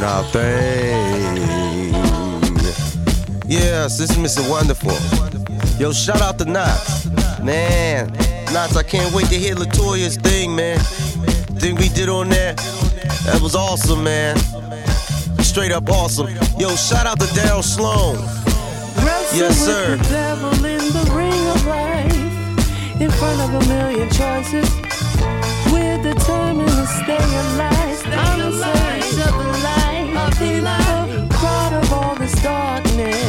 our thing. Yes, this is Mr. Wonderful. Yo, shout out to Knox. Man, Knox, I can't wait to hear Latoya's thing, man. The thing we did on there, that was awesome, man. Straight up awesome. Yo, shout out to Daryl Sloan. Yes, sir. With the devil in the ring of life, in front of a million choices, we're determined to stay alive. I'm the search of the light, proud of all this darkness.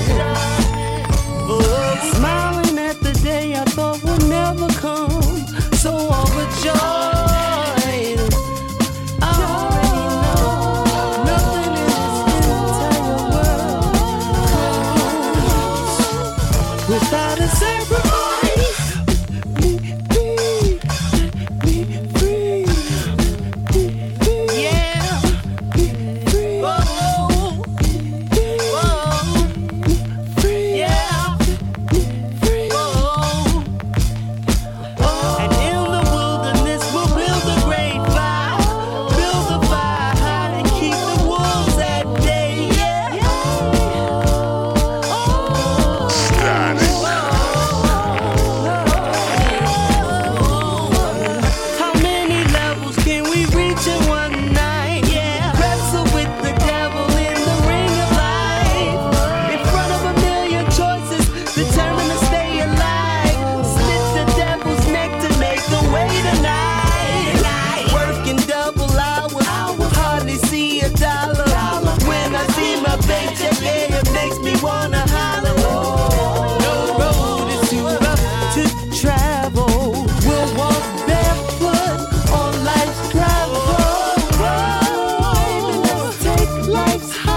Smiling at the day I thought would never come, so overjoyed. Without a sacrifice, be free. Yeah, be free. Whoa, free. Yeah, free. Whoa. And in the wilderness we'll build a great fire, build a fire high and keep the wolves at bay. Yeah. How many levels can we reach in one night? Yeah. Wrestle with the devil in the ring of life, in front of a million choices, determined to stay alive. Slit the devil's neck to make a way tonight. Working double hours, hardly see a dollar. When I see my paycheck, yeah, it makes me wanna holler. No road is too rough to travel. We'll walk barefoot on life's gravel. Baby, let's take life's high.